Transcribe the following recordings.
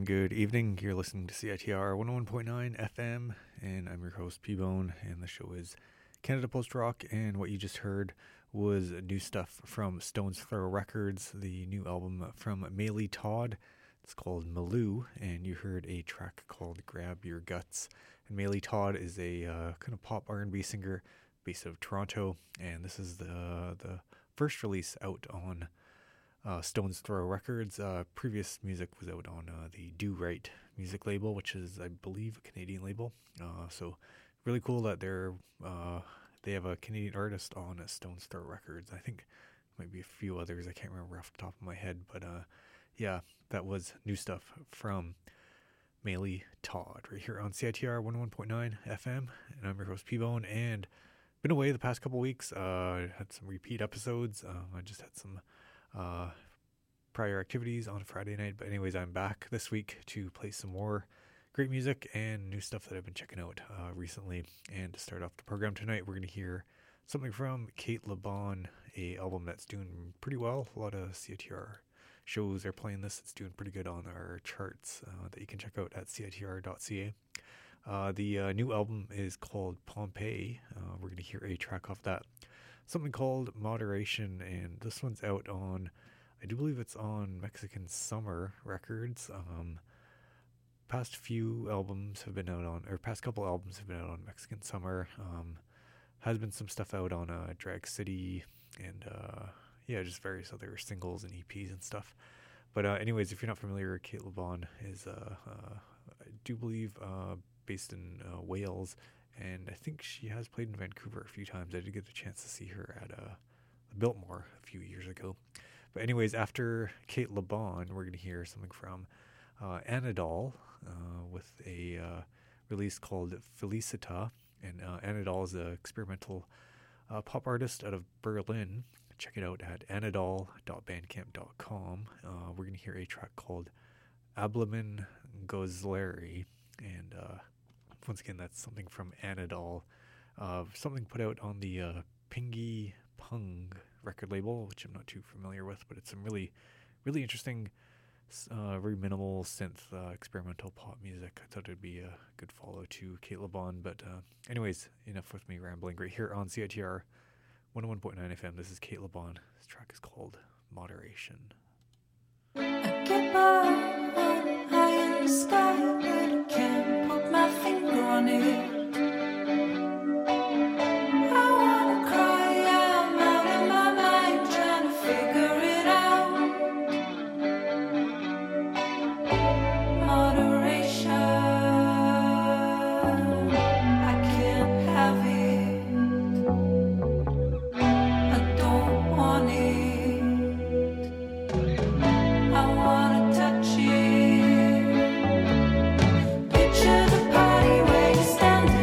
good evening. You're listening to CITR 101.9 FM, and I'm your host, P-Bone, and the show is Canada Post Rock, and what you just heard was new stuff from Stones Throw Records, the new album from Maylee Todd. It's called Malou, and you heard a track called Grab Your Guts. And Maylee Todd is a kind of pop R&B singer based out of Toronto, and this is the first release out on Stones Throw Records. Previous music was out on the Do Right music label, which is, I believe, a Canadian label. So really cool that they have a Canadian artist on Stones Throw Records. I think might be a few others. I can't remember off the top of my head, but yeah, that was new stuff from Maylee Todd right here on CITR 101.9 FM, and I'm your host P-Bone, and been away the past couple weeks. Had some repeat episodes. I just had some prior activities on Friday night, but anyways, I'm back this week to play some more great music and new stuff that I've been checking out recently. And to start off the program tonight, we're going to hear something from Kate LeBon, a album that's doing pretty well. A lot of CITR shows are playing this. It's doing pretty good on our charts that you can check out at citr.ca. The new album is called Pompeii. We're going to hear a track off that, something called Moderation, and this one's out on, I do believe it's on Mexican Summer Records. Past couple albums have been out on Mexican Summer. Has been some stuff out on Drag City, and just various other singles and EPs and stuff. But anyways, if you're not familiar, Kate LeBon is, I do believe, based in Wales, and I think she has played in Vancouver a few times. I did get the chance to see her at the Biltmore a few years ago. But anyways, after Kate LeBon, we're going to hear something from Anadol with a release called Felicita. And Anadol is an experimental pop artist out of Berlin. Check it out at anadol.bandcamp.com. We're going to hear a track called Ablamin Gozleri, and once again, that's something from Anadol, something put out on the Pingy Pung record label, which I'm not too familiar with, but it's some really, really interesting, very minimal synth experimental pop music. I thought it'd be a good follow to Kate LeBon, but anyways, enough with me rambling. Right here on CITR 101.9 FM, this is Kate LeBon. This track is called Moderation. I get by high in the sky, but I can't put my finger on it. I wanna cry out in my mind, trying to figure it out. Moderation, I can't have it. I don't want it. I wanna touch it. Picture the party where you stand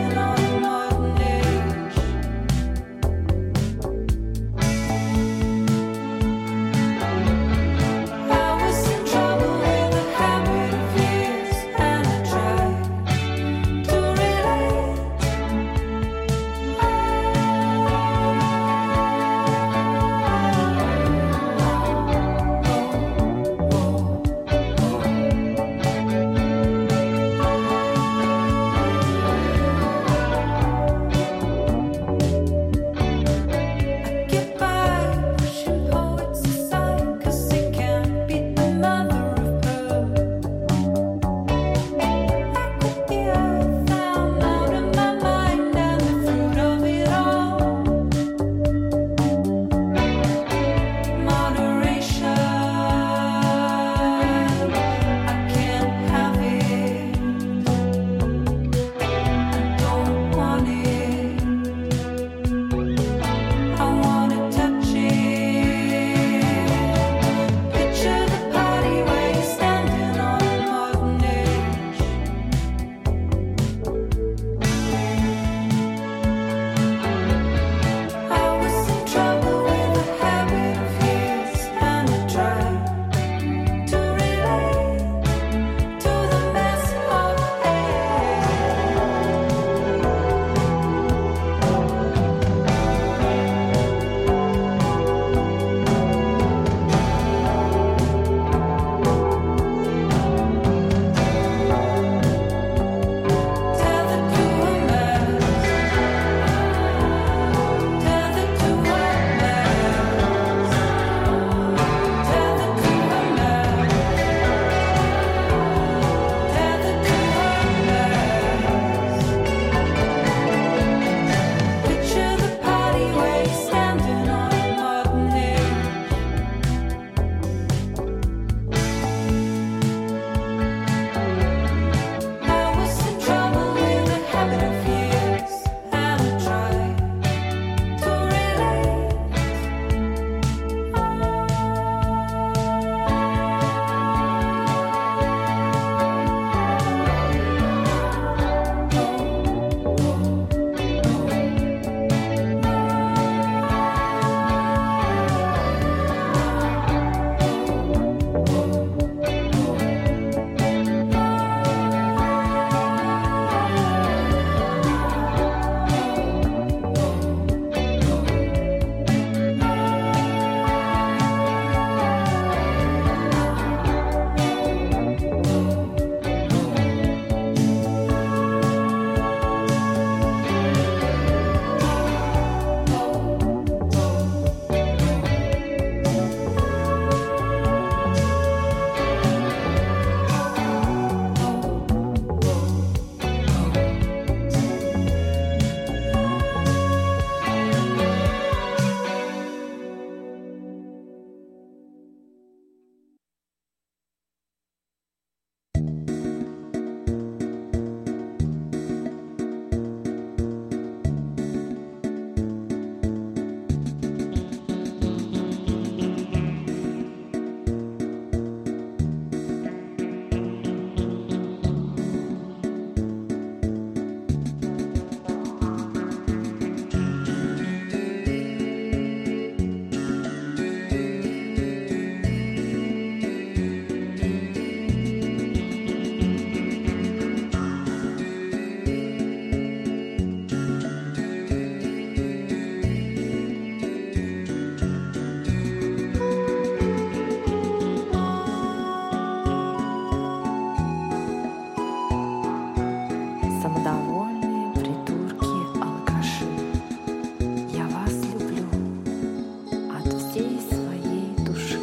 Довольные придурки, алкаши. Я вас люблю от всей своей души.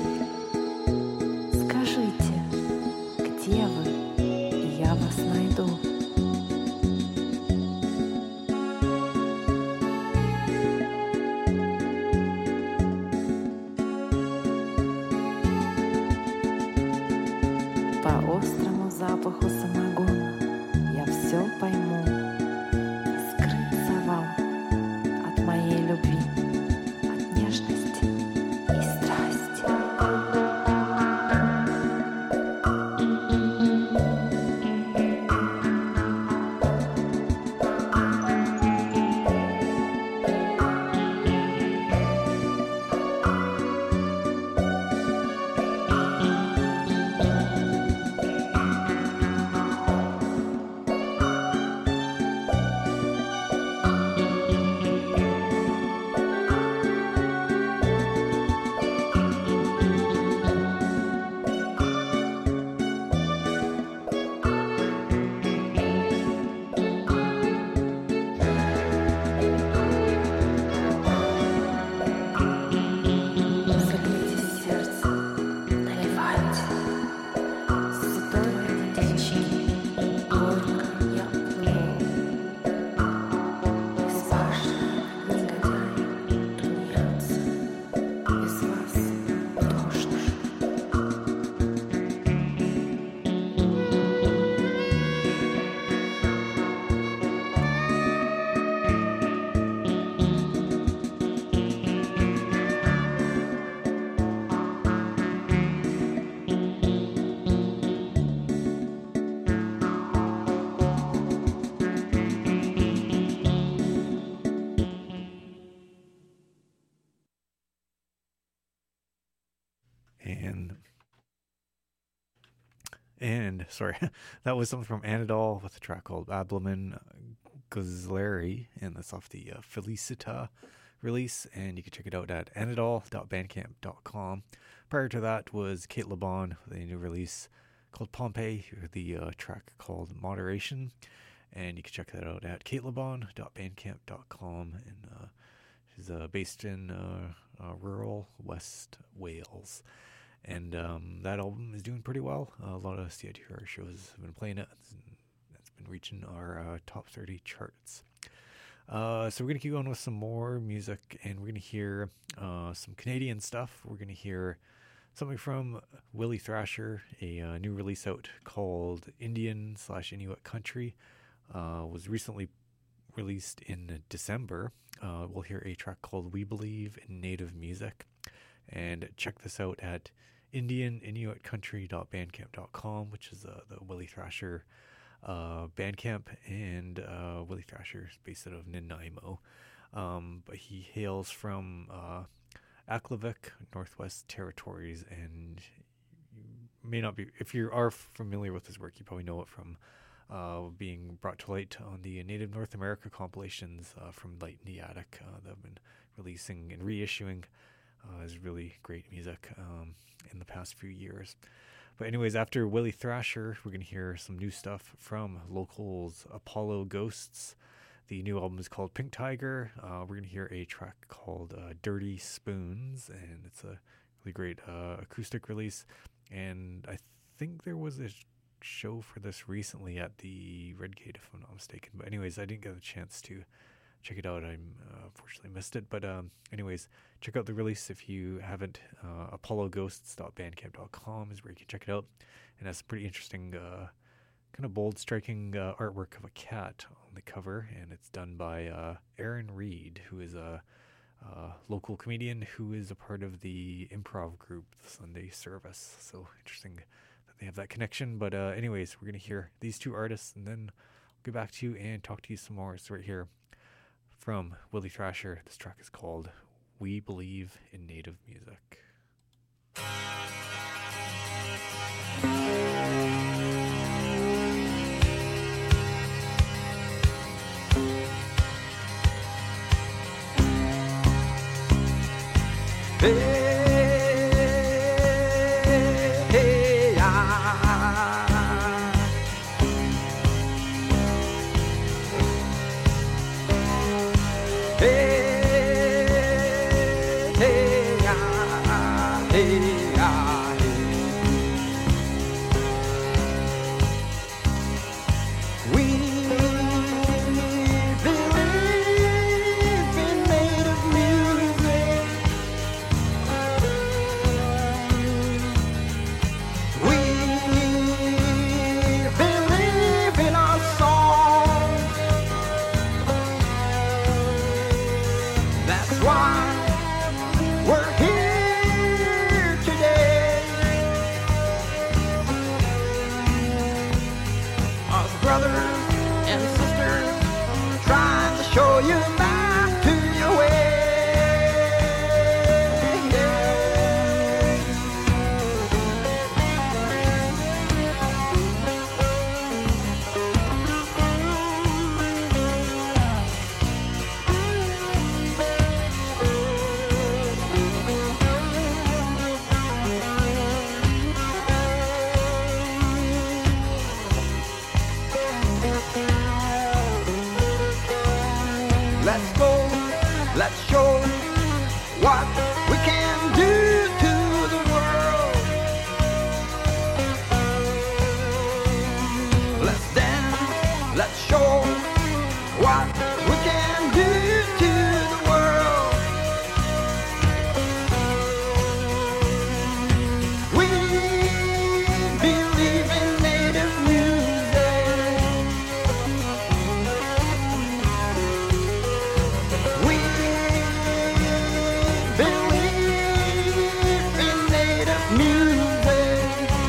Скажите, где вы, и я вас найду. По острому запаху самогона я все пойму. Не скрыться вам от моей любви, от нежности и страсти. Согрейте сердце, наливайте. Святой водички, горько я плыву. Безбашенные негодяи тунеядцы, без вас тошно. And sorry, that was something from Anadol with a track called Ablaman Gozleri, and that's off the Felicita release, and you can check it out at anadol.bandcamp.com. Prior to that was Kate LeBon with a new release called Pompeii, the track called Moderation, and you can check that out at katelebon.bandcamp.com, and she's based in rural West Wales. And that album is doing pretty well. A lot of CITR shows have been playing it. It's been reaching our top 30 charts. So we're going to keep going with some more music, and we're going to hear some Canadian stuff. We're going to hear something from Willie Thrasher, a new release out called Indian/Inuit Country. Was recently released in December. We'll hear a track called We Believe in Native Music. And check this out at IndianInuitCountry.bandcamp.com, which is the Willie Thrasher Bandcamp. And Willie Thrasher is based out of Nanaimo. But he hails from Aklavik, Northwest Territories. And you may not be, if you are familiar with his work, you probably know it from being brought to light on the Native North America compilations from Light in the Attic that have been releasing and reissuing. Is really great music in the past few years. But anyways, after Willie Thrasher, we're going to hear some new stuff from locals Apollo Ghosts. The new album is called Pink Tiger. We're going to hear a track called Dirty Spoons, and it's a really great acoustic release. And I think there was a show for this recently at the Redgate, if I'm not mistaken. But anyways, I didn't get a chance to check it out. I unfortunately missed it. But anyways, check out the release if you haven't. ApolloGhosts.bandcamp.com is where you can check it out. And has some pretty interesting, kind of bold, striking artwork of a cat on the cover. And it's done by Aaron Reed, who is a local comedian who is a part of the improv group, the Sunday Service. So interesting that they have that connection. But anyways, we're going to hear these two artists, and then I'll get back to you and talk to you some more. So right here, from Willie Thrasher, this track is called We Believe in Native Music. let's show what we can do to the world. We believe in native music. We believe in native music.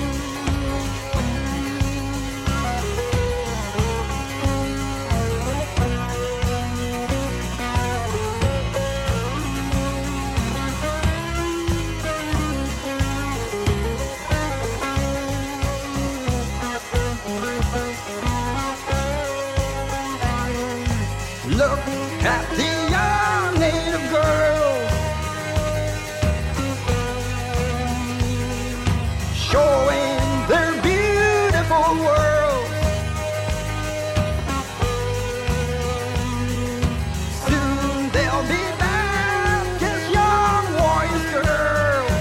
Look at the young native girls showing their beautiful world. Soon they'll be back as young warriors girls.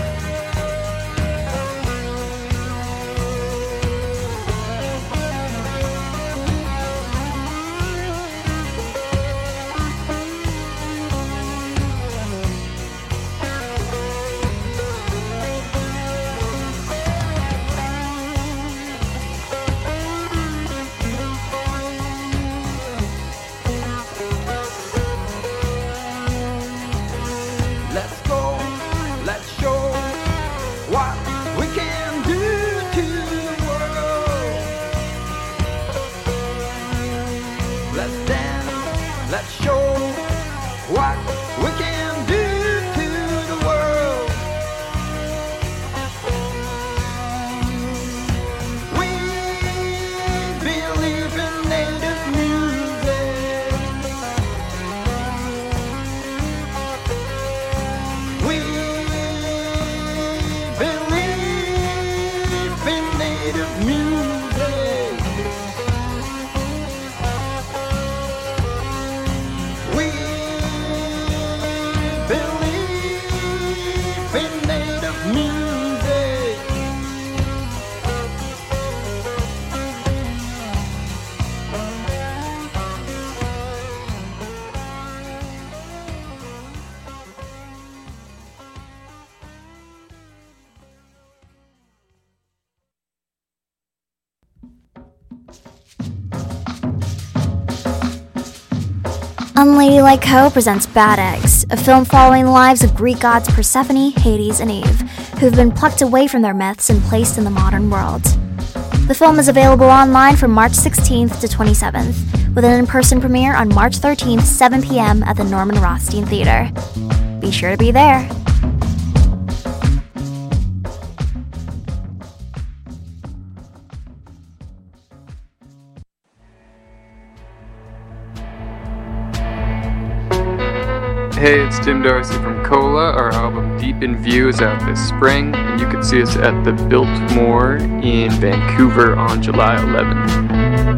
Let's go, let's show what we can do to the world. Let's dance, let's show what we can do to the world. We believe in native music. We believe in native music. We believe in native music. Unladylike Co. presents Bad Eggs, a film following the lives of Greek gods Persephone, Hades, and Eve, who have been plucked away from their myths and placed in the modern world. The film is available online from March 16th to 27th, with an in-person premiere on March 13th, 7 p.m. at the Norman Rothstein Theater. Be sure to be there. Hey, it's Tim Darcy from Cola. Our album Deep in View is out this spring, and you can see us at the Biltmore in Vancouver on July 11th.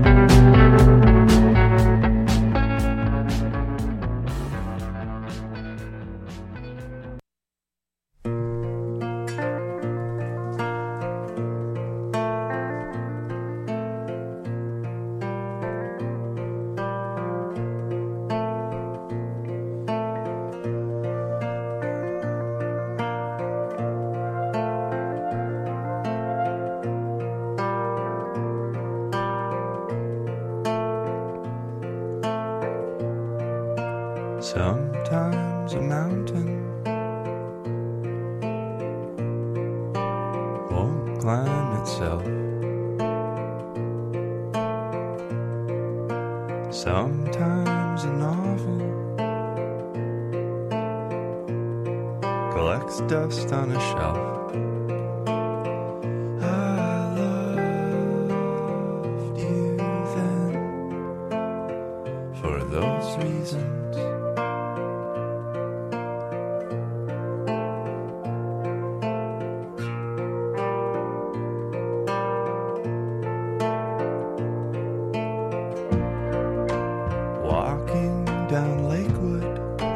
Sometimes a mountain won't climb itself. Sometimes a novel collects dust on a shelf. I loved you then for those reasons. Walking down Lakewood,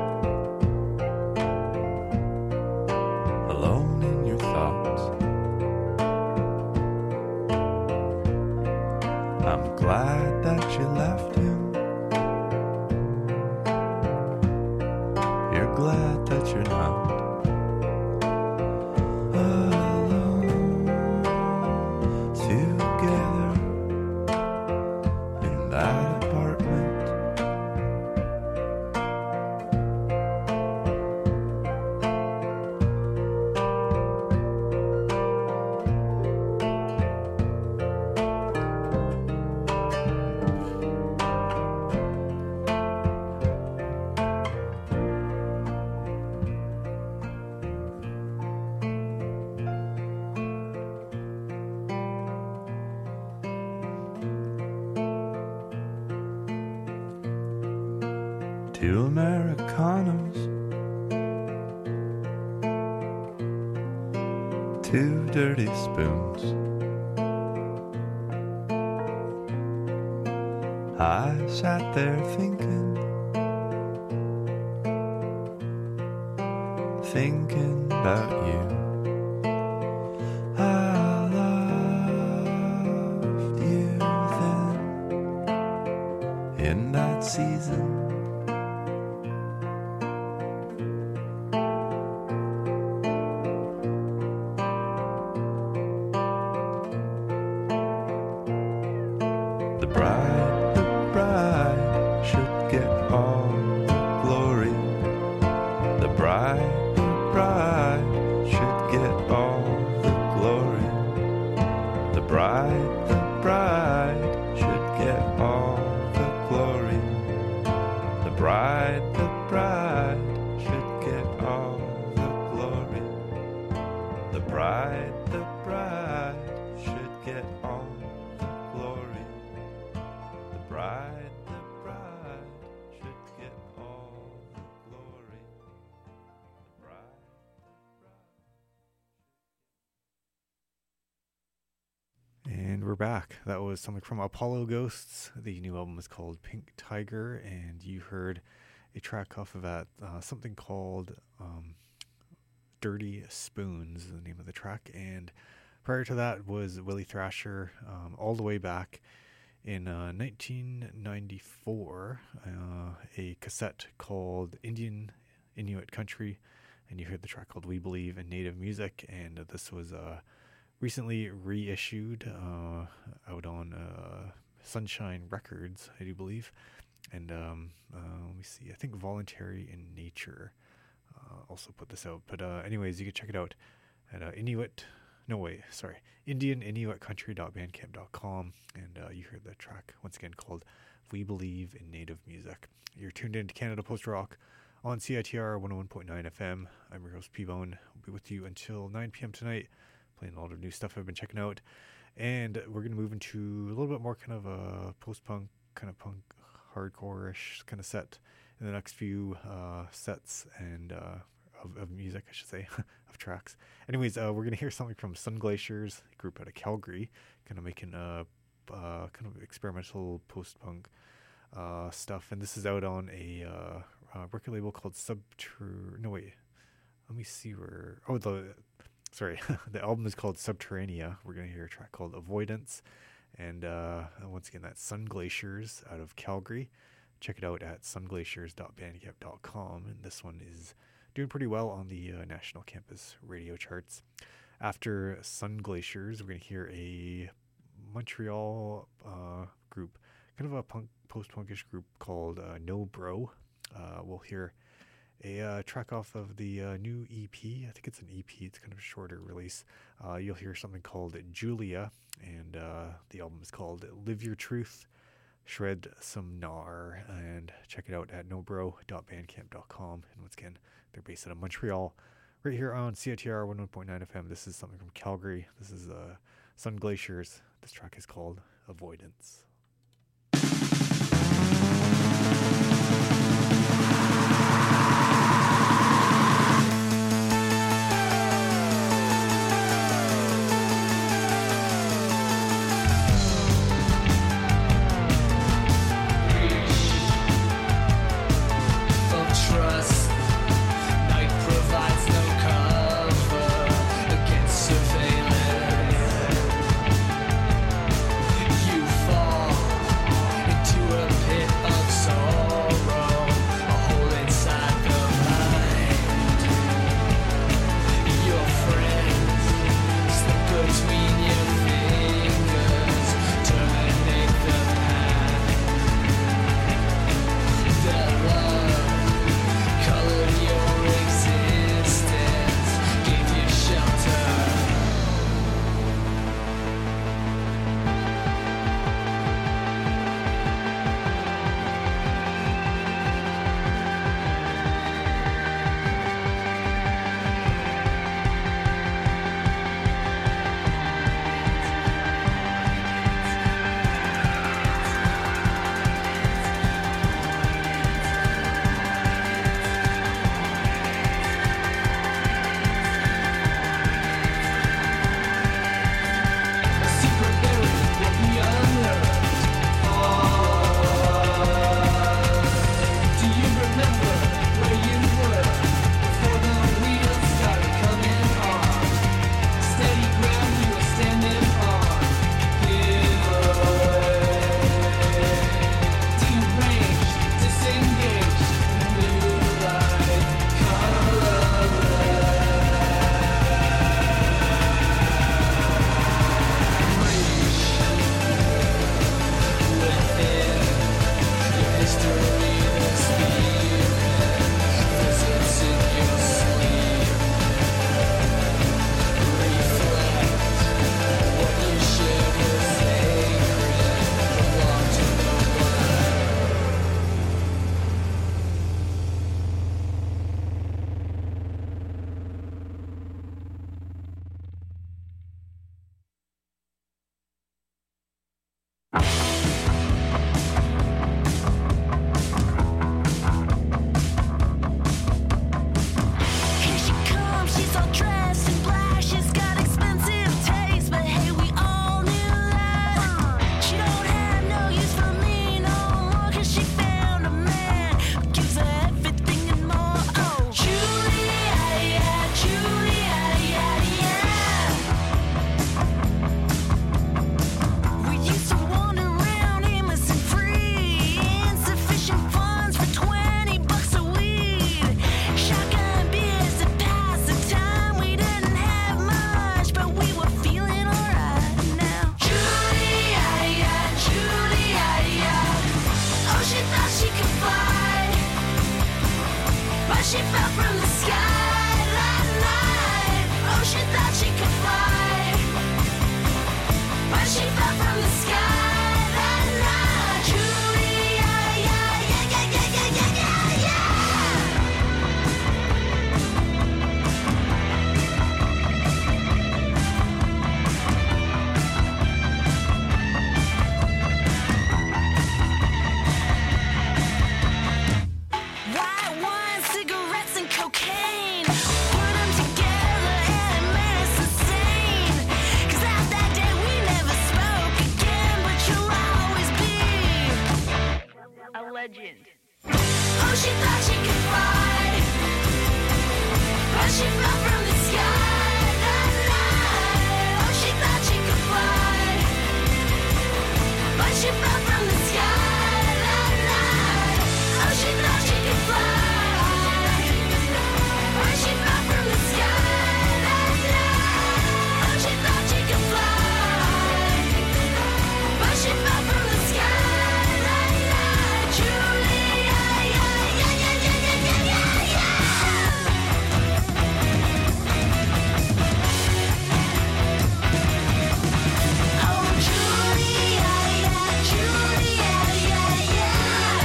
alone in your thoughts. I'm glad that you left 2 Americanos, 2 dirty spoons. I sat there thinking about you. I loved you then, in that season. The bride should get all the glory. The bride should get all the glory. The bride should get all the glory. The bride should get all the glory. The bride should get all the glory. The bride should get all the glory. The bride. And we're back. That was something from Apollo Ghosts. The new album is called Pink Tiger, and you heard a track off of that, something called Dirty Spoons is the name of the track. And prior to that was Willie Thrasher, all the way back in 1994, a cassette called Inuit Country, and you heard the track called We Believe in Native Music, and this was recently reissued out on Sunshine Records, I do believe. And let me see, I think Voluntary in Nature also put this out. But anyways, you can check it out at IndianInuitCountry.bandcamp.com. And you heard the track, once again, called We Believe in Native Music. You're tuned in to Canada Post Rock on CITR 101.9 FM. I'm your host, P-Bone. I'll be with you until 9 p.m. tonight, playing a lot of new stuff I've been checking out. And we're going to move into a little bit more kind of a post-punk, kind of punk, hardcore-ish kind of set in the next few sets and of music, I should say, of tracks. Anyways, we're going to hear something from Sun Glaciers, a group out of Calgary, kind of making kind of experimental post-punk stuff. And this is out on a record label called the album is called Subterranea. We're going to hear a track called Avoidance. And once again, that's Sun Glaciers out of Calgary. Check it out at sunglaciers.bandcamp.com. And this one is doing pretty well on the National Campus radio charts. After Sun Glaciers, we're going to hear a Montreal group, kind of a post-punkish group called No Bro. We'll hear a track off of the new EP. I think it's an EP. It's kind of a shorter release. You'll hear something called Julia, and the album is called Live Your Truth, Shred Some Gnar, and check it out at nobro.bandcamp.com. And once again, they're based out of Montreal, right here on CITR 101.9 FM. This is something from Calgary. This is Sun Glaciers. This track is called Avoidance. Fall she could fly, but she fell from the sky that night. Oh, she thought she could fly, but she fell from the sky that night. Julia, yeah, yeah, yeah, yeah, yeah, yeah, yeah, yeah. White wine, cigarettes, and cocaine. Put 'em together and it made us insane. 'Cause after that day we never spoke again, but you'll always be a legend. Oh, she thought she could fly, but she fell from the sky that night. Oh, she thought she could fly, but she fell from the sky that night. Oh, she thought she could fly, but she fell from the sky that night. Oh, she thought she could fly, but she fell from the sky that night. Julia, yeah, yeah, yeah, yeah, yeah, yeah, yeah, yeah. Oh, Julia, yeah, Julia, yeah, yeah.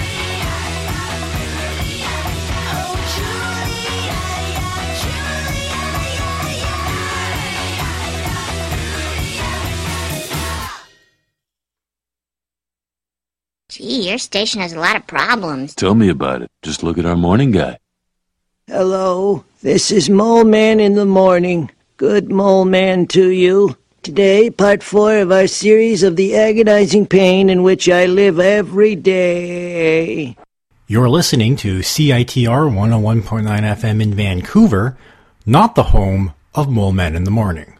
Oh, Julia, yeah, Julia, yeah, yeah. Gee, your station has a lot of problems. Tell me about it. Just look at our morning guy. Hello, this is Mole Man in the morning. Good Mole Man to you. Today, part 4 of our series of the agonizing pain in which I live every day. You're listening to CITR 101.9 FM in Vancouver, not the home of Mole Men in the Morning.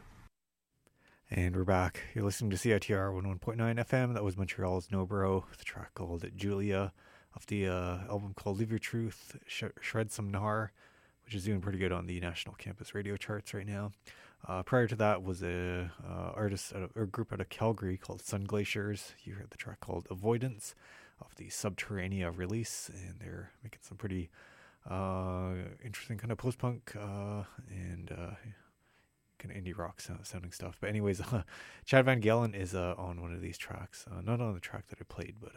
And we're back. You're listening to CITR 101.9 FM. That was Montreal's Nobro, with a track called Julia, off the album called Leave Your Truth, Shred Some Nar, which is doing pretty good on the national campus radio charts right now. Prior to that was a artist or group out of Calgary called Sun Glaciers. You heard the track called Avoidance off the Subterranea release, and they're making some pretty interesting kind of post-punk and kind of indie rock sounding stuff. But anyways, Chad Van Galen is on one of these tracks. Not on the track that I played, but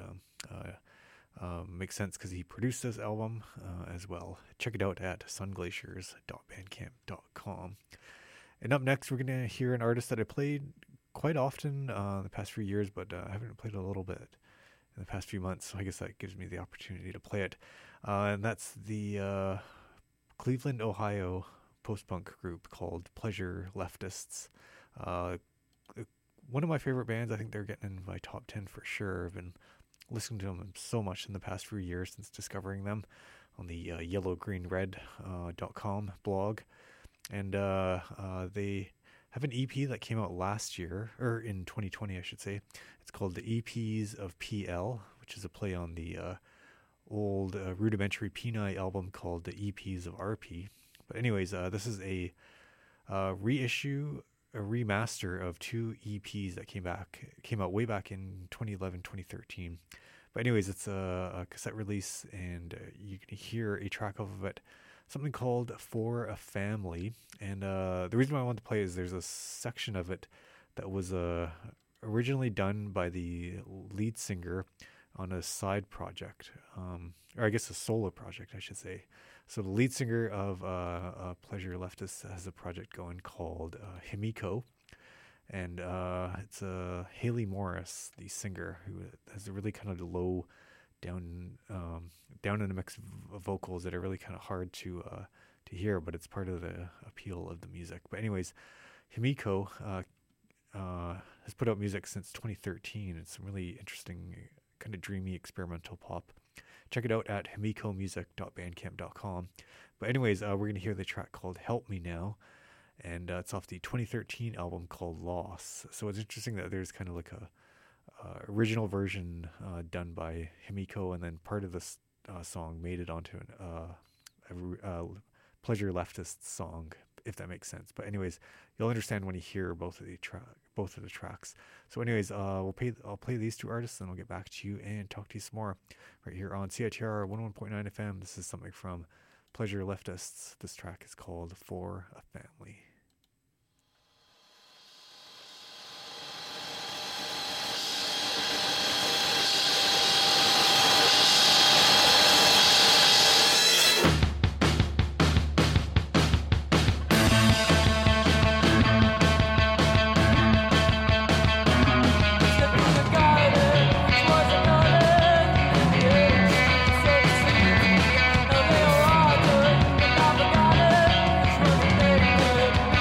makes sense because he produced this album as well. Check it out at sunglaciers.bandcamp.com. And up next, we're going to hear an artist that I played quite often the past few years, but I haven't played a little bit in the past few months, so I guess that gives me the opportunity to play it. And that's the Cleveland, Ohio post-punk group called Pleasure Leftists. One of my favorite bands. I think they're getting in my top 10 for sure. I've been listening to them so much in the past few years since discovering them on the yellowgreenred.com blog. And they have an EP that came out last year, or in 2020, I should say. It's called The EPs of PL, which is a play on the old rudimentary P9 album called The EPs of RP. But anyways, this is a reissue, a remaster of 2 EPs that came out way back in 2011, 2013. But anyways, it's a cassette release, and you can hear a track off of it, something called For a Family. And the reason why I want to play is there's a section of it that was originally done by the lead singer on a side project, or I guess a solo project, I should say. So the lead singer of Pleasure Leftists has a project going called Himiko. And it's Haley Morris, the singer, who has a really kind of low, down in the mix of vocals that are really kind of hard to hear, but it's part of the appeal of the music. But anyways, Himiko has put out music since 2013. It's really interesting, kind of dreamy experimental pop. Check it out at himikomusic.bandcamp.com. But anyways, we're going to hear the track called Help Me Now. And it's off the 2013 album called Loss. So it's interesting that there's kind of like a original version done by Himiko, and then part of this song made it onto a Pleasure Leftist song, if that makes sense. But anyways, you'll understand when you hear both both of the tracks. So anyways, I'll play these two artists, and I'll get back to you and talk to you some more right here on CITR 101.9 FM. This is something from Pleasure Leftists. This track is called For a Family. Thank you.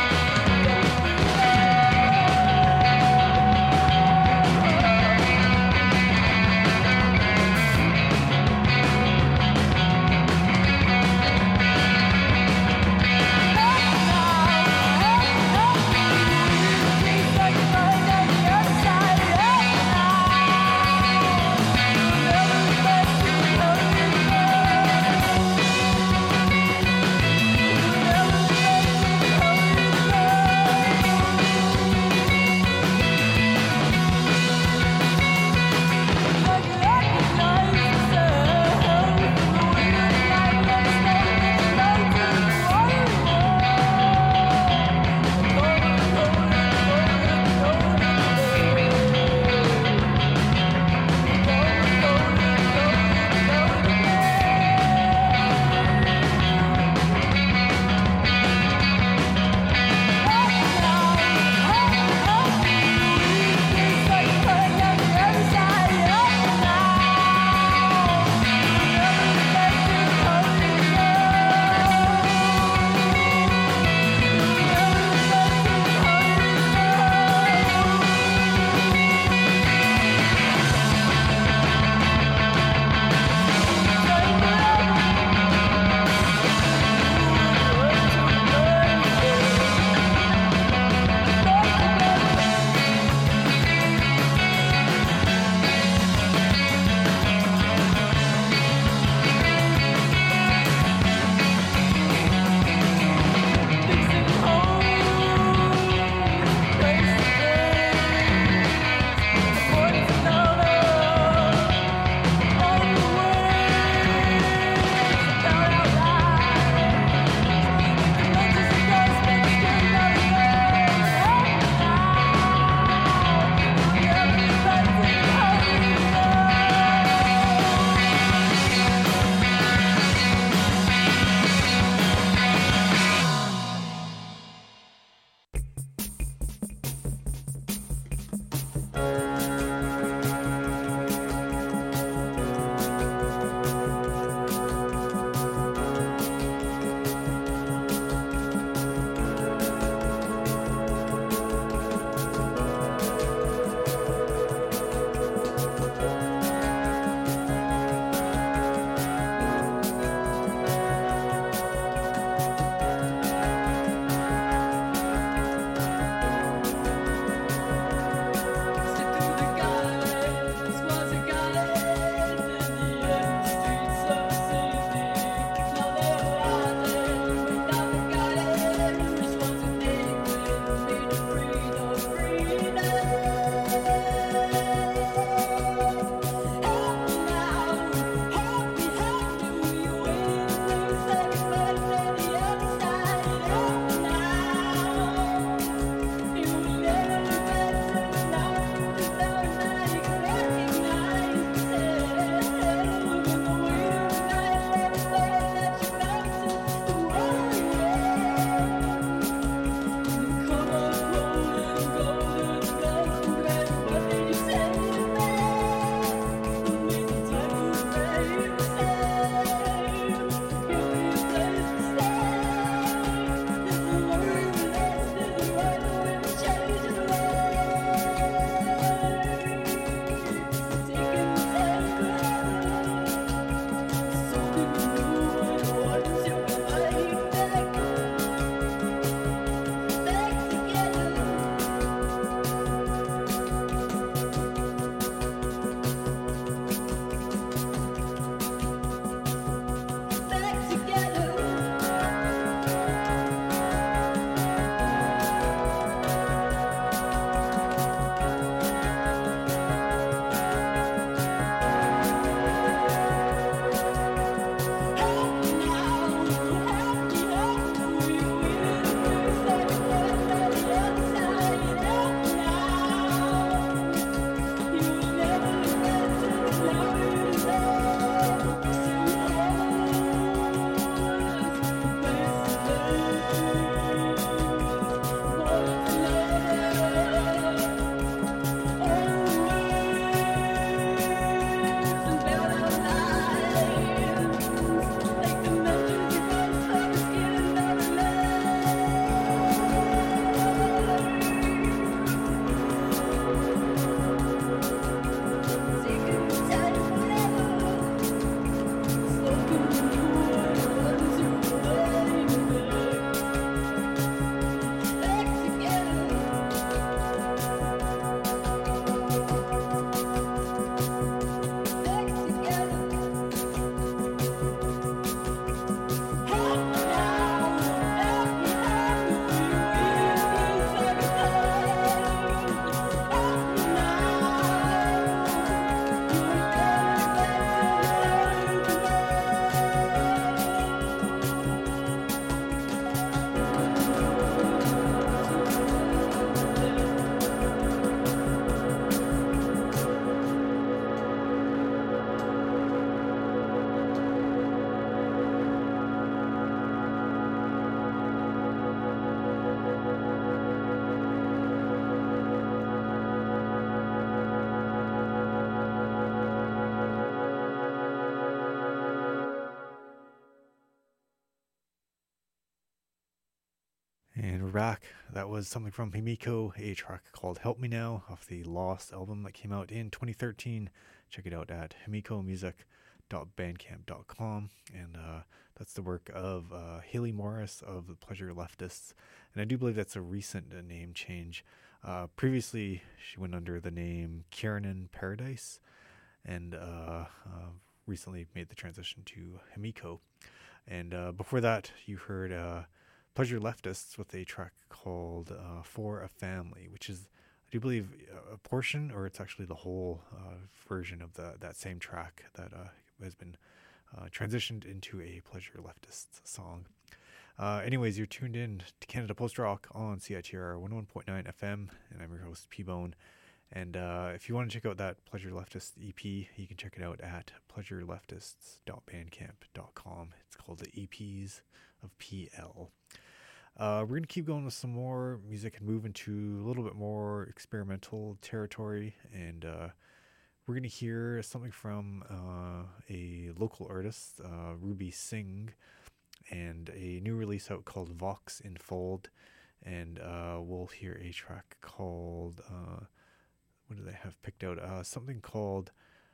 And we're back. That was something from Himiko, a track called Help Me Now off the Lost album that came out in 2013. Check it out at himikomusic.bandcamp.com. And that's the work of Haley Morris of the Pleasure Leftists. And I do believe that's a recent name change. Previously, she went under the name Kiernan Paradise, and recently made the transition to Himiko. And before that, you heard Pleasure Leftists with a track called For a Family, which is, I do believe, a portion, or it's actually the whole version of that same track that has been transitioned into a Pleasure Leftists song. Anyways, you're tuned in to Canada Post Rock on CITR 101.9 FM, and I'm your host, P-Bone. And if you want to check out that Pleasure Leftist EP, you can check it out at pleasureleftists.bandcamp.com. It's called the EPs of PL. We're going to keep going with some more music and move into a little bit more experimental territory. And we're going to hear something from a local artist, Ruby Singh, and a new release out called Vox in Fold. And we'll hear a track called... what do they have picked out? Something called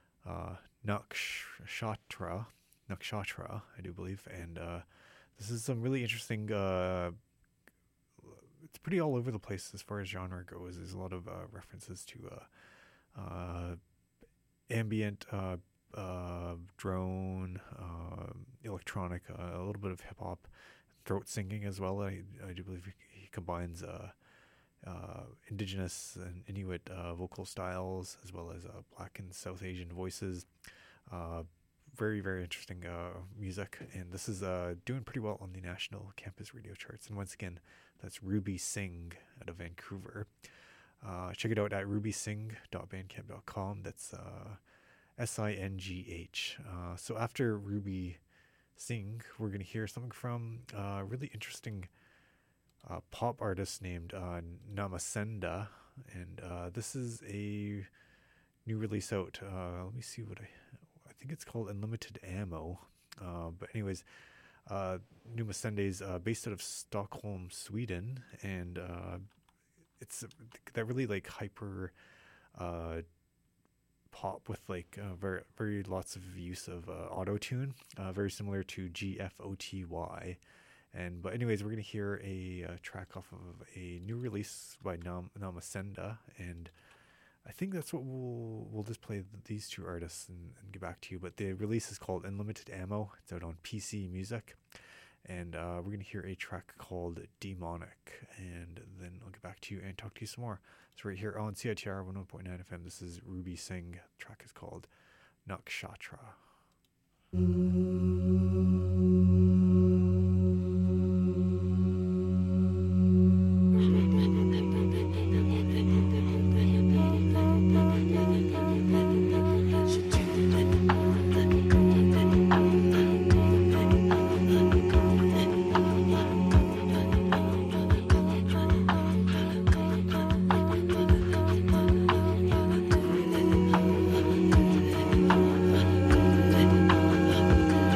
Nakshatra, I do believe. And this is some really interesting... it's pretty all over the place as far as genre goes. There's a lot of references to ambient, drone, electronic, a little bit of hip-hop, throat singing as well. I do believe he combines... indigenous and Inuit vocal styles, as well as Black and South Asian voices. Very, very interesting music, and this is doing pretty well on the national campus radio charts. And once again, that's Ruby Singh out of Vancouver. Check it out at rubysingh.bandcamp.com. That's SINGH. So after Ruby Singh, we're going to hear something from a really interesting pop artist named Namasenda, and this is a new release out. Let me see what I think it's called Unlimited Ammo. But anyways, Namasenda is based out of Stockholm, Sweden, and it's that really like hyper pop with like very, very lots of use of auto-tune, very similar to GFOTY. But anyways, we're going to hear a track off of a new release by Namasenda, and I think that's what we'll just play these two artists and get back to you. But the release is called Unlimited Ammo. It's out on PC Music, and we're going to hear a track called Demonic, and then I'll get back to you and talk to you some more. So right here on CITR 101.9 FM, this is Ruby Singh. The track is called Nakshatra. Thank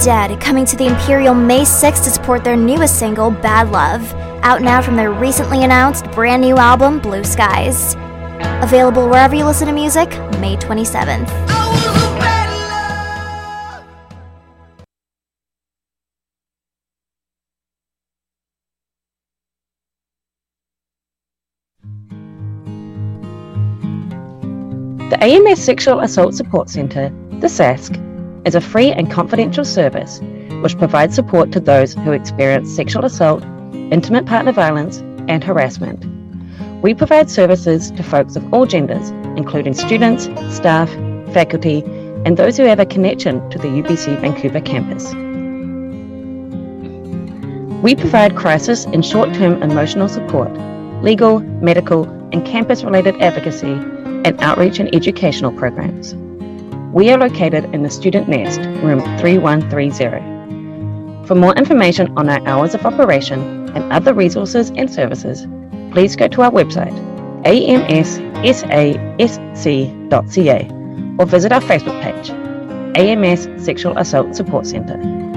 Dead, coming to the Imperial May 6th to support their newest single, Bad Love, out now from their recently announced brand new album, Blue Skies. Available wherever you listen to music, May 27th. The AMS Sexual Assault Support Centre, the SASC, is a free and confidential service which provides support to those who experience sexual assault, intimate partner violence, and harassment. We provide services to folks of all genders, including students, staff, faculty, and those who have a connection to the UBC Vancouver campus. We provide crisis and short-term emotional support, legal, medical, and campus-related advocacy, and outreach and educational programs. We are located in the Student Nest, room 3130. For more information on our hours of operation and other resources and services, please go to our website, amssasc.ca, or visit our Facebook page, AMS Sexual Assault Support Centre.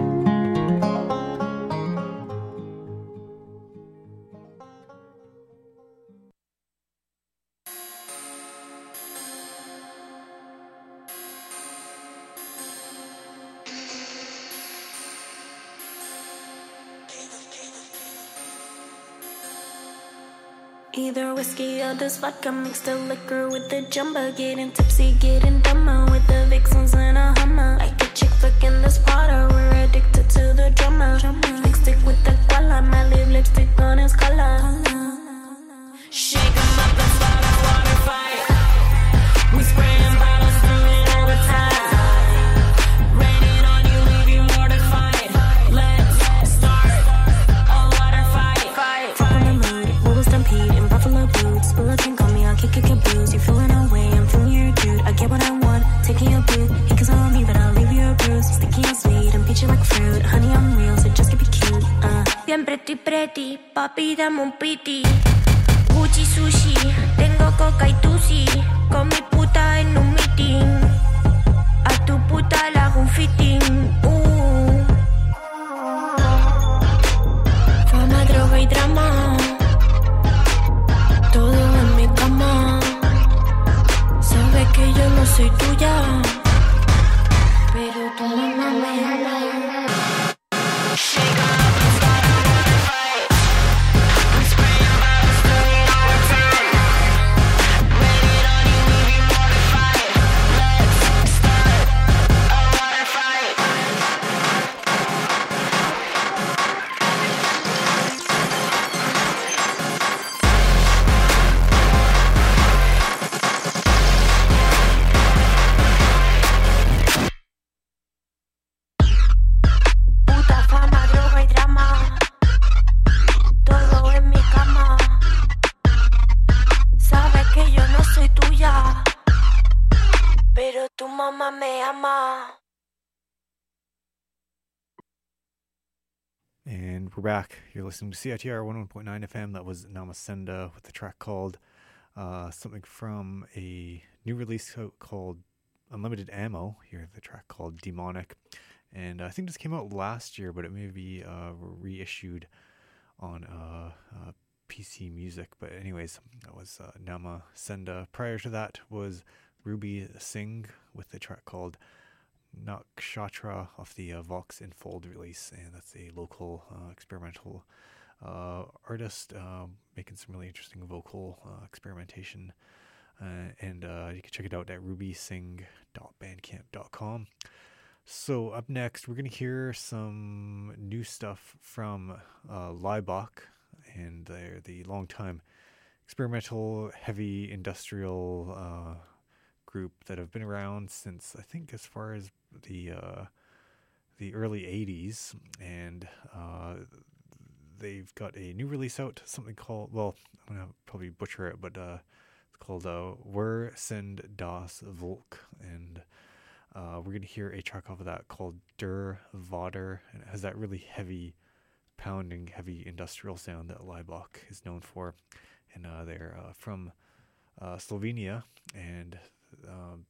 Either whiskey or this vodka, mix the liquor with the jumbo. Getting tipsy, getting dumber with the vixens and a Hummer. Like a chick flick in this Potter, we're addicted to the drummer. Lipstick with the color, my lipstick on his color. Shake 'em up and start a water fight. We spraying bottles, do it all the time. Rain it on you, leave you mortified. Let's start a water fight. Fuck on the mood, what was stampede in Buffalo boots. Spill a drink on me, I'll kick your caboose. You feeling away, I'm feeling your dude. I get what I want, taking your boot. He can on me, but I'll leave you a bruise. Sticky and sweet, and peachy like fruit. Honey, I'm real, so just keep it cute. Bien pretty, papi, dame un piti. Gucci sushi, tengo coca y tusi. Con mi puta en un meeting. A tu puta le hago un fitting. Fama, droga y drama. Todo en mi cama. Sabes que yo no soy tuya, pero tu mamá me ama. Shake up and start a water fight. I'm spraying bottles, do it all the time. Rain it on you, leave you mortified. Let's start a water fight. Puta, fama, droga y drama. Todo en mi cama. Sabes que yo no soy tuya, pero tu mamá me ama. And we're back. You're listening to CITR 101.9 FM. That was Namasenda with the track called something from a new release called Unlimited Ammo. Here, the track called Demonic. And I think this came out last year, but it may be reissued on PC Music. But anyways, that was Namasenda. Prior to that was Ruby Singh with the track called Nakshatra off the Vox Infold release, and that's a local experimental artist making some really interesting vocal experimentation, and you can check it out at rubysing.bandcamp.com. So up next, we're going to hear some new stuff from Laibach, and they're the longtime experimental heavy industrial group that have been around since I think as far as the early 80s, and they've got a new release out, something called, well, I'm gonna probably butcher it, but it's called Wer sind das Volk, and we're gonna hear a track off of that called Der Vater, and it has that really heavy pounding, heavy industrial sound that Laibach is known for, and they're from Slovenia, and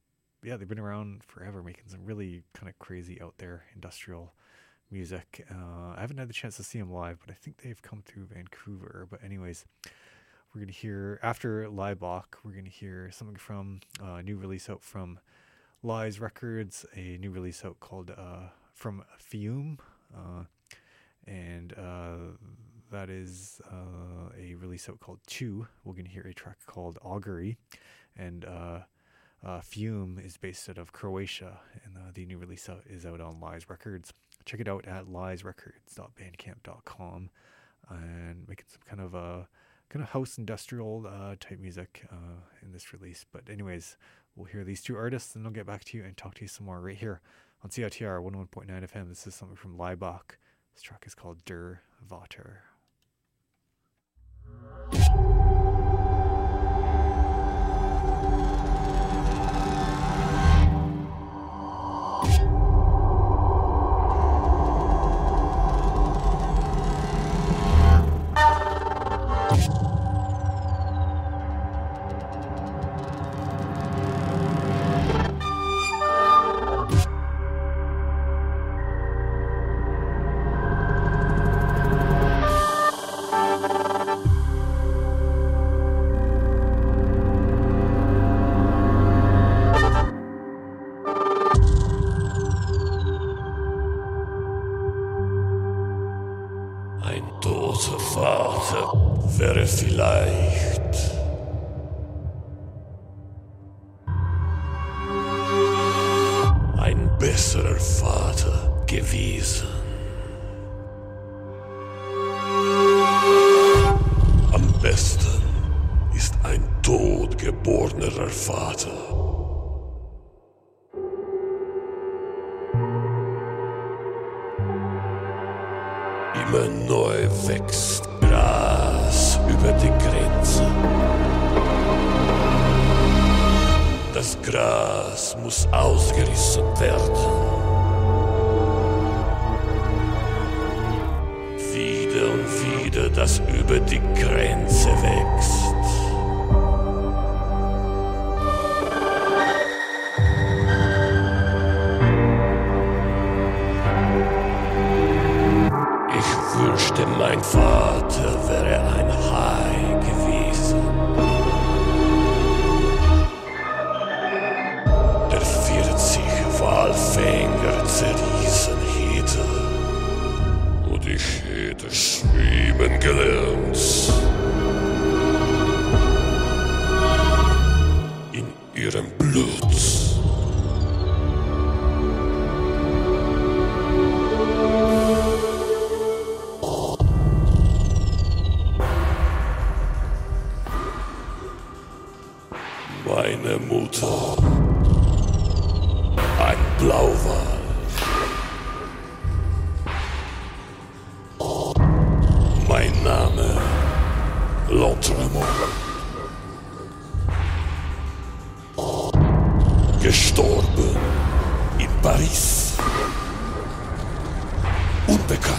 yeah, they've been around forever, making some really kind of crazy out there industrial music. I haven't had the chance to see them live, but I think they've come through Vancouver. But anyways, we're going to hear, after Laibach, we're going to hear something from a new release out from Lies Records, a new release out called from Fiume, and that is a release out called 2. We're going to hear a track called Augury, and Fiume is based out of Croatia, and the new release is out on Lies Records. Check it out at liesrecords.bandcamp.com, and making some kind of house industrial type music in this release. But anyways, we'll hear these two artists, and I'll get back to you and talk to you some more right here on CITR 101.9 FM. This is something from Laibach. This track is called Der Vater. Wäre vielleicht ein besserer Vater gewesen. Am besten ist ein totgeborener Vater. Immer neu wächst Gras über die Grenze. Das Gras muss ausgerissen werden. Wieder und wieder, das über die Grenze wächst. Ich wünschte, mein Vater wäre ein Hai gewesen, der 40 Walfänger zerrissen hätte, und ich hätte schwimmen gelernt. In ihrem Blut. Meine Mutter, ein Blauwal. Mein Name, L'Entremont. Gestorben in Paris. Unbekannt.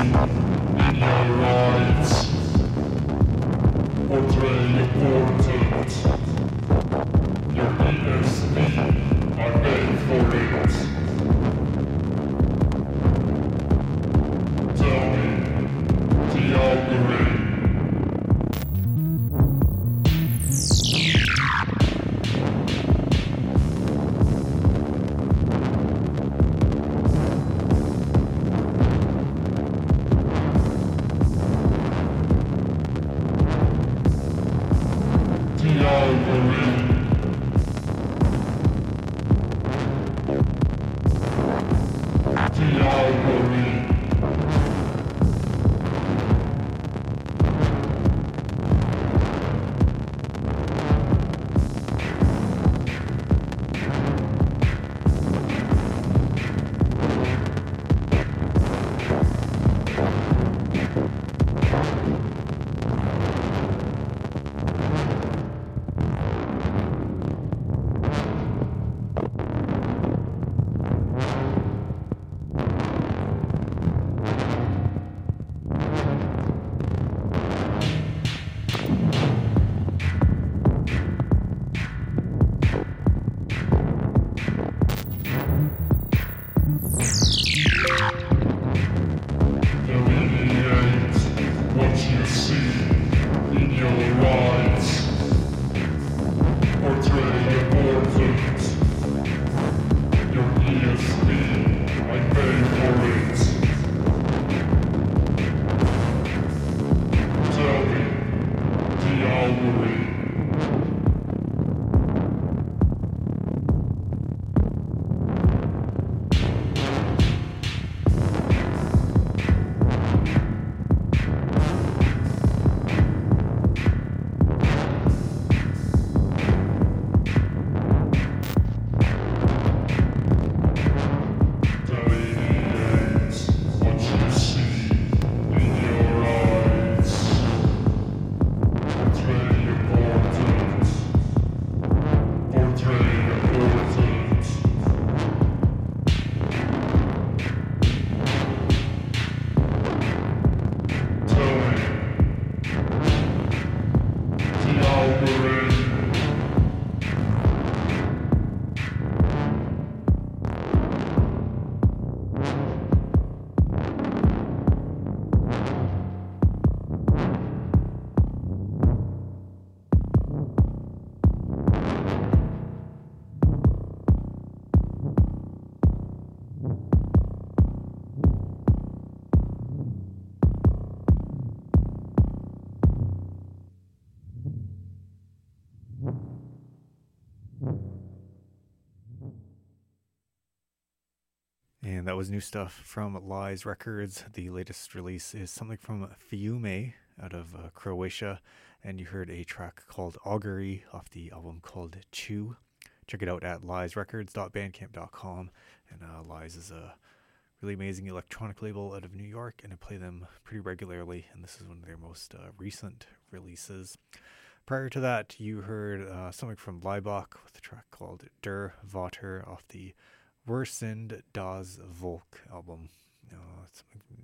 And that was new stuff from Lies Records. The latest release is something from Fiume out of Croatia. And you heard a track called Augury off the album called Chew. Check it out at liesrecords.bandcamp.com. And Lies is a really amazing electronic label out of New York, and I play them pretty regularly. And this is one of their most recent releases. Prior to that, you heard something from Leibach with a track called Der Vater off the Worsend das Volk album. It's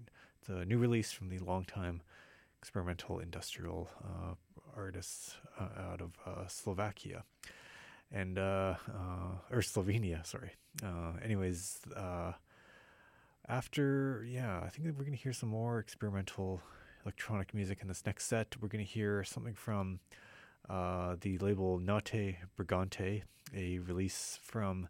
a new release from the longtime experimental industrial artists out of Slovakia and or Slovenia. Sorry. Anyways, after I think that we're gonna hear some more experimental electronic music in this next set. We're gonna hear something from the label Notte Brigante, a release from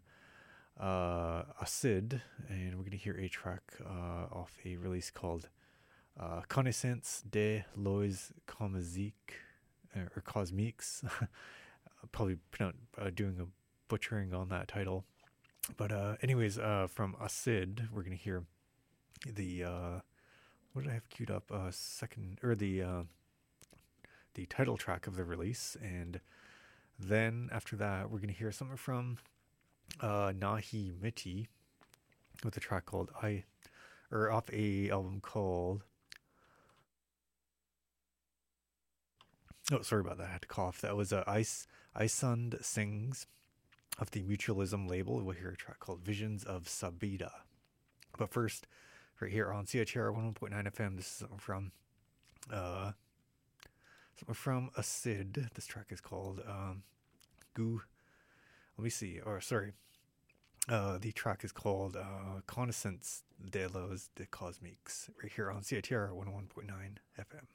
Acid, and we're going to hear a track off a release called Connaissance de Lois Cosmiques, or Cosmiques. Probably doing a butchering on that title. But anyways, from Acid, we're going to hear the, what did I have queued up? The title track of the release, and then after that, we're going to hear something from Nahi Miti with a track called off a album called, sorry about that, I had to cough. That was Isund Sings of the Mutualism label. We'll hear a track called Visions of Sabida. But first, right here on CITR 101.9 FM. This is something from a Sid. This track is called Goo. Let me see. Or sorry. The track is called Connaissance de los de Cosmiques, right here on CITR 101.9 FM.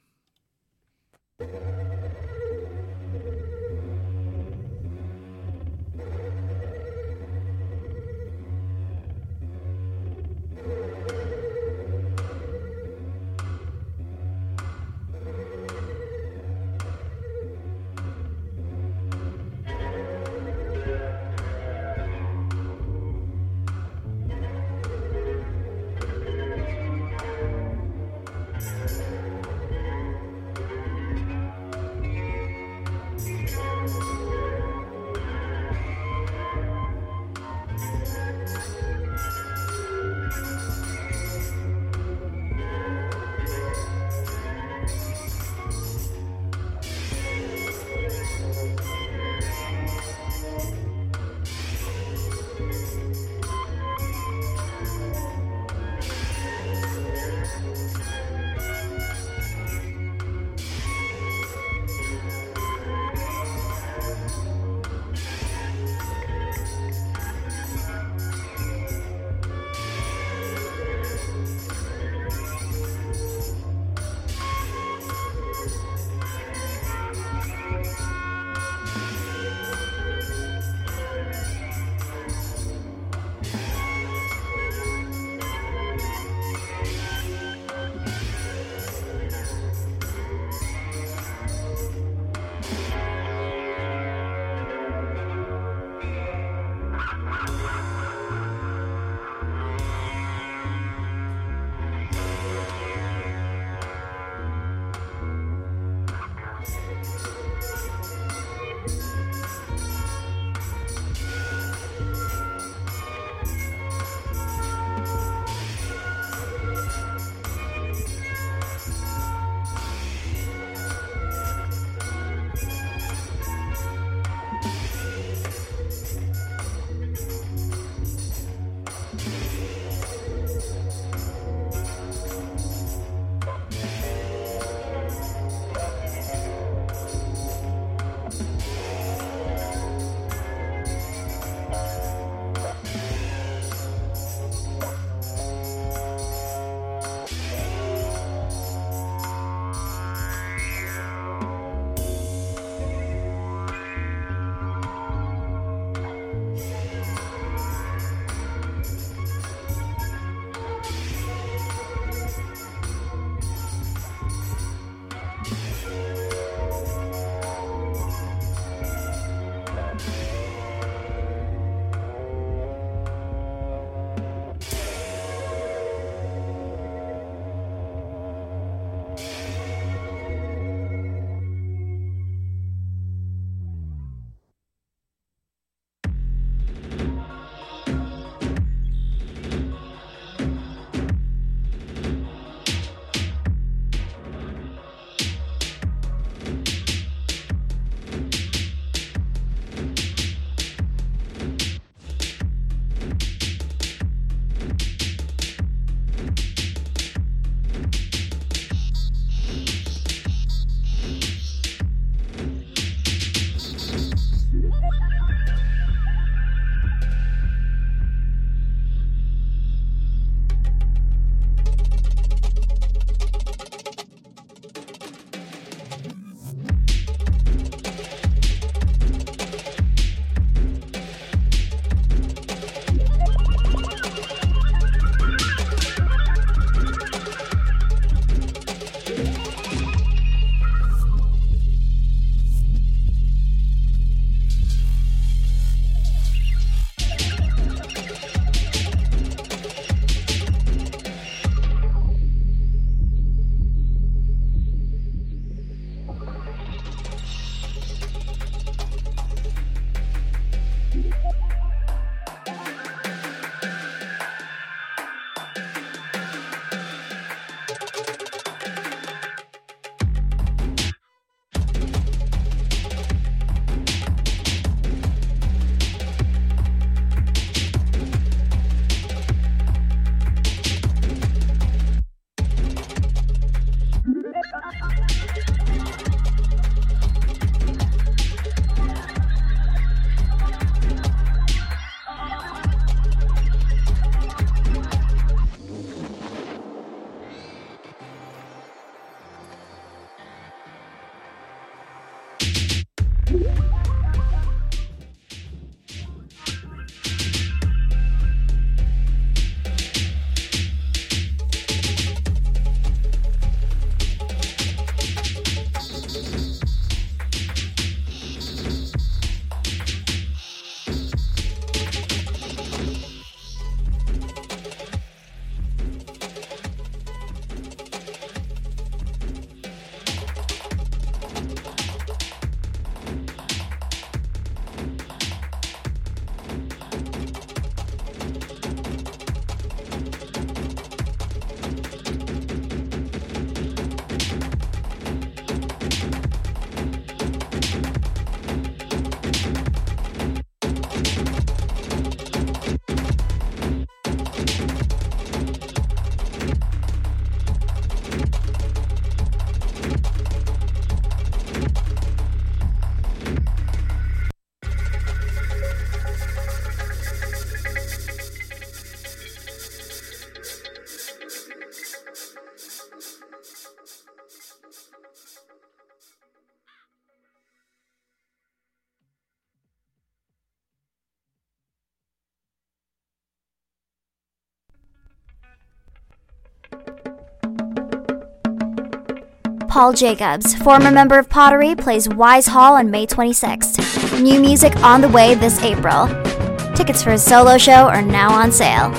Paul Jacobs, former member of Pottery, plays Wise Hall on May 26th. New music on the way this April. Tickets for his solo show are now on sale.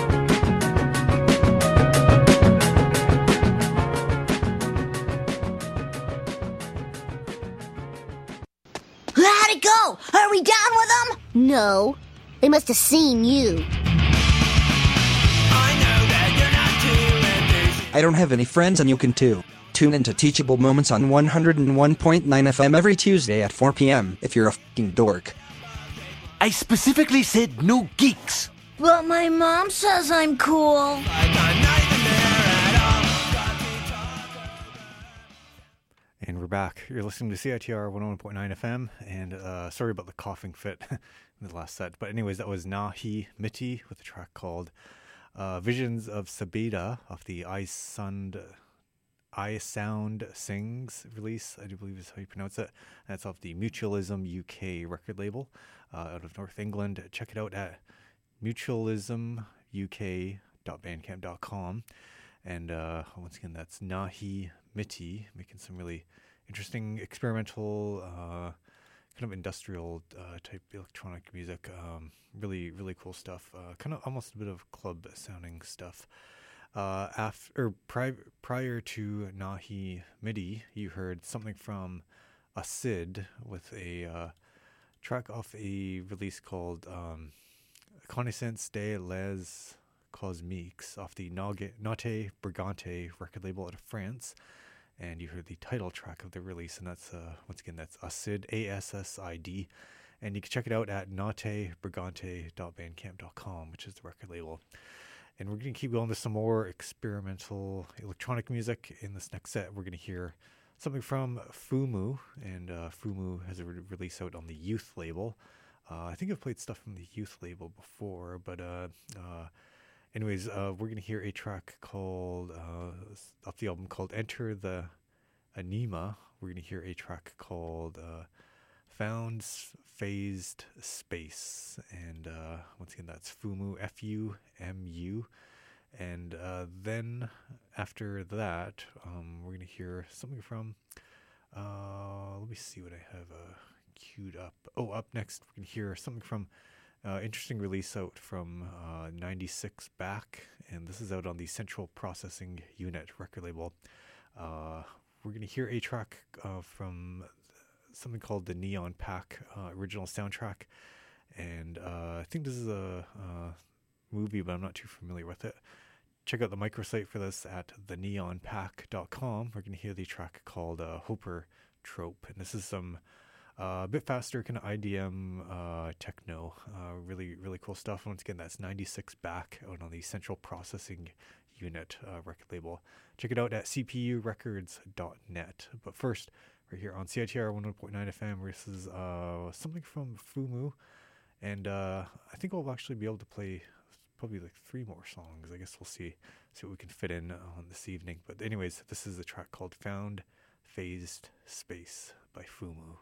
How'd it go? Are we done with them? No. They must have seen you. I don't have any friends and you can too. Tune into Teachable Moments on 101.9 FM every Tuesday at 4 p.m. if you're a f***ing dork. I specifically said no geeks. But my mom says I'm cool. And we're back. You're listening to CITR 101.9 FM, and sorry about the coughing fit in the last set. But anyways, that was Nahi Miti with a track called Visions of Sabeda off the I Sound Sings release, I do believe is how you pronounce it. That's off the Mutualism UK record label out of North England. Check it out at mutualismuk.bandcamp.com. And once again, that's Nahi Miti, making some really interesting experimental, kind of industrial type electronic music. Really, really cool stuff. Kind of almost a bit of club sounding stuff. Prior to Nahi Miti, you heard something from Acid with a track off a release called Connaissance de les Cosmiques off the Notte Brigante record label out of France. And you heard the title track of the release, and that's, once again, that's Acid, A-S-S-I-D. And you can check it out at nottebrigante.bandcamp.com, which is the record label. And we're going to keep going to some more experimental electronic music. In this next set, we're going to hear something from Fumu, and Fumu has a release out on the Youth label. I think I've played stuff from the Youth label before, but anyways, we're going to hear a track called, off the album called Enter the Anima. We're going to hear a track called Found Phased Space. And once again, that's Fumu, F-U-M-U. And then after that, we're going to hear something from, let me see what I have queued up. Oh, up next, we're going to hear something from interesting release out from 96 Back, and this is out on the Central Processing Unit record label. We're going to hear a track from something called the Neon Pack original soundtrack, and I think this is a movie, but I'm not too familiar with it. Check out the microsite for this at theneonpack.com. We're going to hear the track called Hopper Trope, and this is some a bit faster kind of IDM techno, really, really cool stuff. Once again, that's 96 Back out on the Central Processing Unit record label. Check it out at cpurecords.net. But first, we're here on CITR 101.9 FM. This is something from Fumu, and I think we'll actually be able to play probably like 3 more songs. I guess we'll see what we can fit in on this evening. But anyways, this is a track called Found Phased Space by Fumu.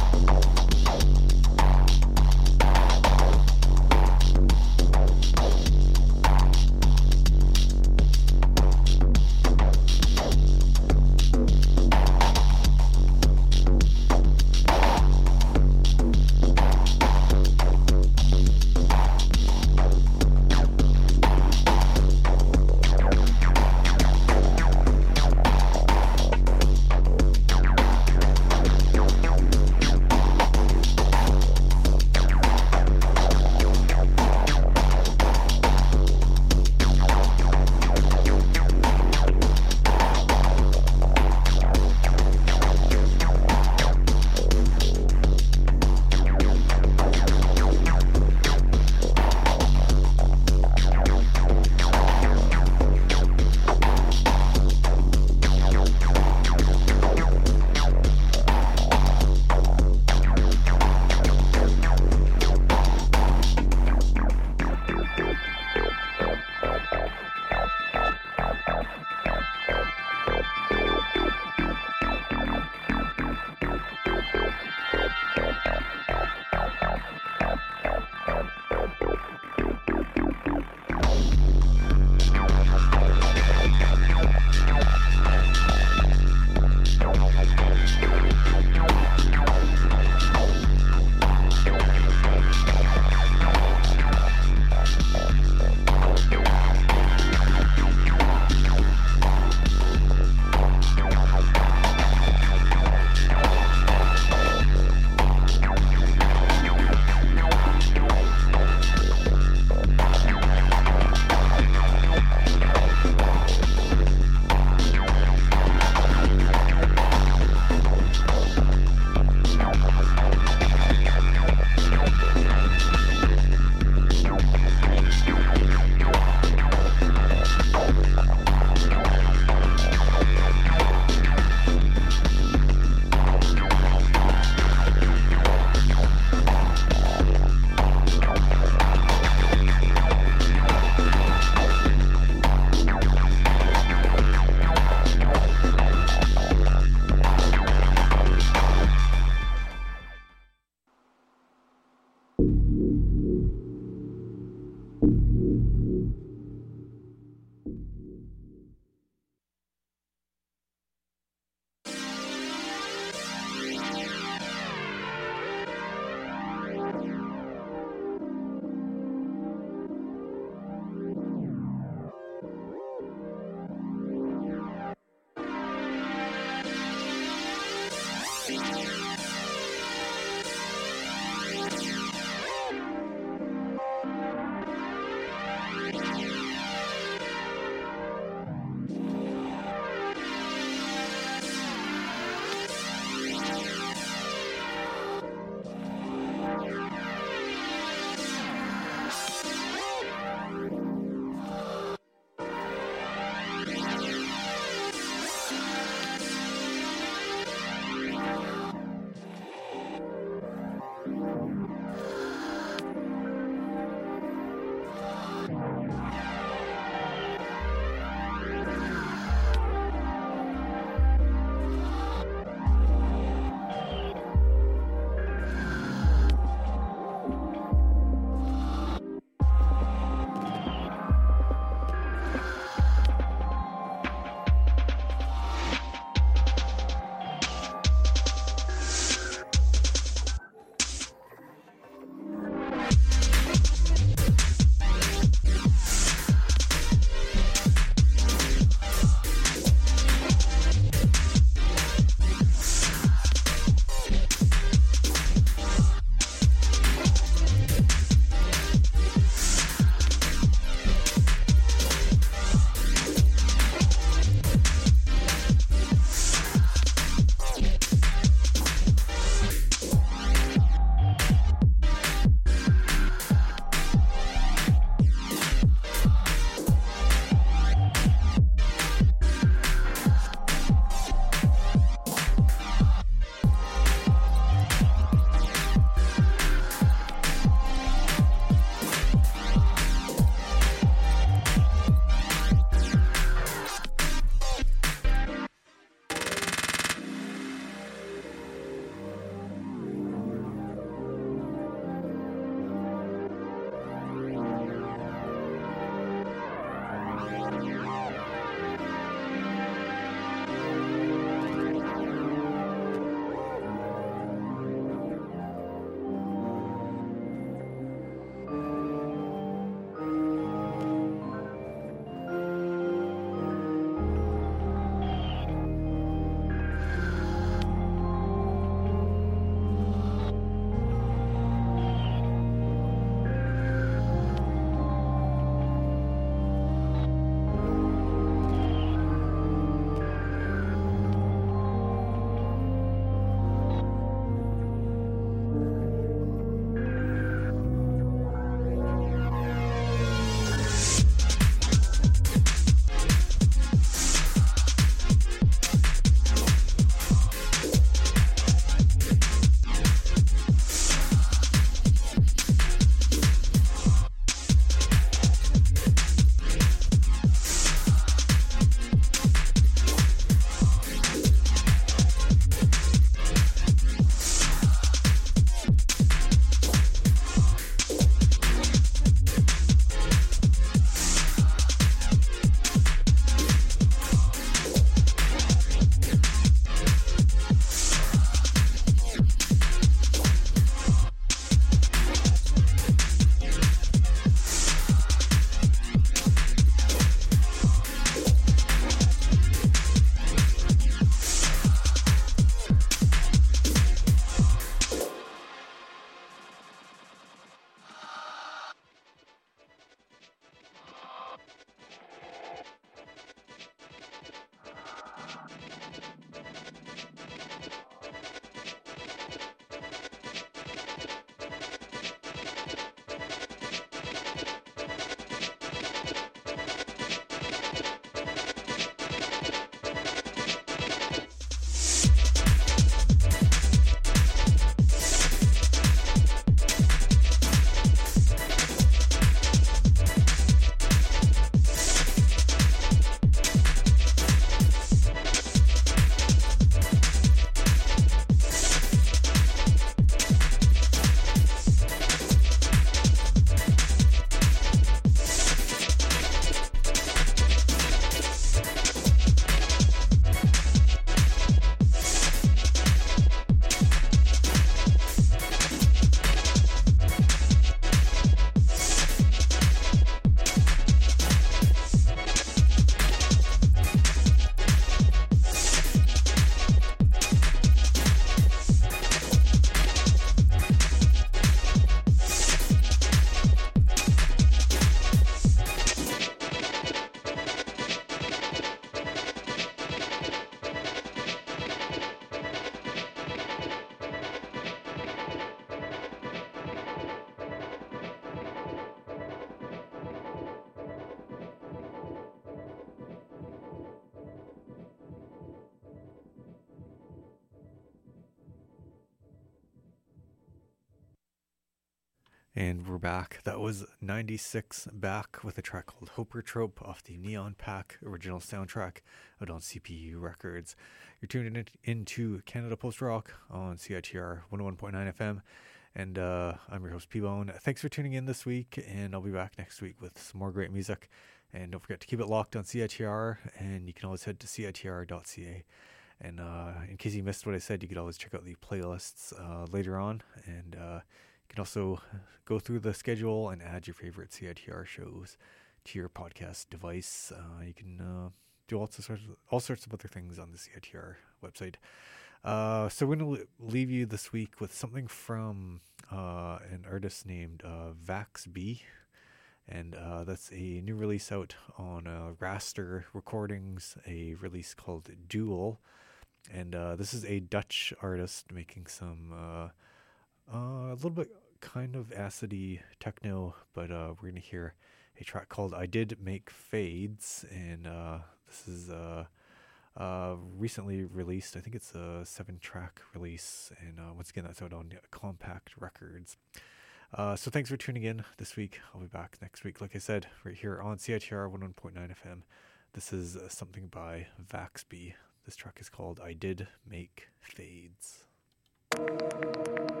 And we're back. That was 96 back with a track called Hopertrope off the Neon Pack original soundtrack out on CPU Records. You're tuning into Canada Post Rock on CITR 101.9 FM. And I'm your host, P-Bone. Thanks for tuning in this week, and I'll be back next week with some more great music. And don't forget to keep it locked on CITR, and you can always head to CITR.ca. And in case you missed what I said, you could always check out the playlists later on. And you can also go through the schedule and add your favorite CITR shows to your podcast device. You can do all sorts of other things on the CITR website. So we're going to leave you this week with something from an artist named Vax-B. And that's a new release out on Raster Recordings, a release called Duel. And this is a Dutch artist making some a little bit kind of acidy techno, but we're going to hear a track called I Did Make Fades, and this is recently released. I think it's a 7-track release, and once again, that's out on Compact Records. So thanks for tuning in this week. I'll be back next week, like I said, right here on CITR 101.9 FM. This is something by Vax-B. This track is called I Did Make Fades.